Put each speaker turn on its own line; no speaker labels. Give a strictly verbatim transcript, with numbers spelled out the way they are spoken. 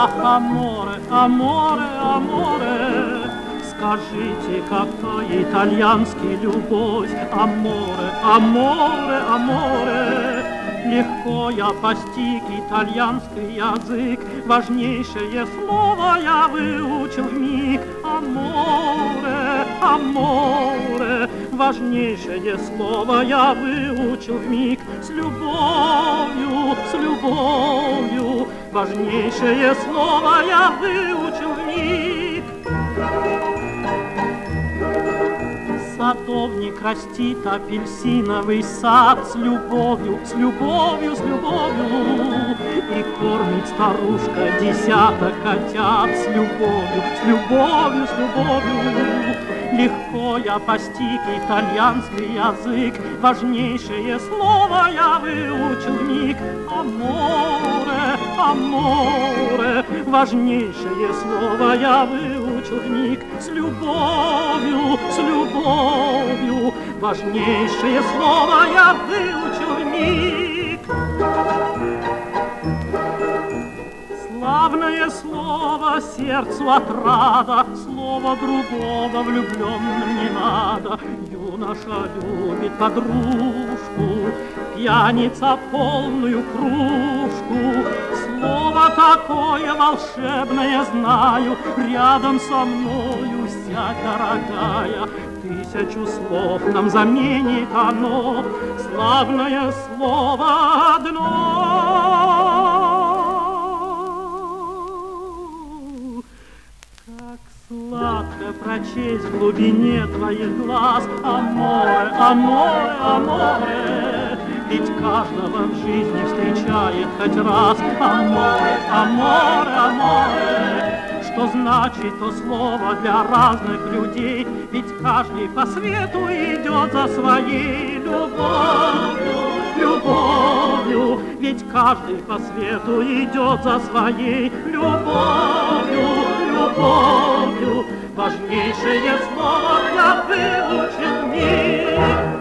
Ах, аморе, аморе, аморе, скажите, какая итальянский любовь? Аморе, аморе, аморе, легко я постиг итальянский язык, важнейшее слово я выучил вмиг. Аморе, аморе, важнейшее слово я выучил вмиг. С любовью, с любовью, важнейшее слово я выучил вмиг. Садовник растит апельсиновый сад с любовью, с любовью, с любовью, и кормит старушка десяток котят с любовью, с любовью, с любовью. Легко я постиг итальянский язык, важнейшее слово я выучил вмиг. Аморе, аморе, важнейшее слово я выучил вмиг. С любовью, с любовью, важнейшее слово я выучил вмиг. Славное слово сердцу отрада, слово другого влюбленным не надо. Юноша любит подружку, пьяница полную кружку. Слово такое волшебное знаю, рядом со мною сядь, дорогая. Тысячу слов нам заменит оно, славное слово одно. Сладко прочесть в глубине твоих глаз аморе, аморе, аморе, ведь каждого в жизни встречает хоть раз. Аморе, аморе, аморе, что значит то слово для разных людей, ведь каждый по свету идет за своей любовью, любовью, ведь каждый по свету идет за своей любовью, любовью. Важнейшее слово я выучил в миг.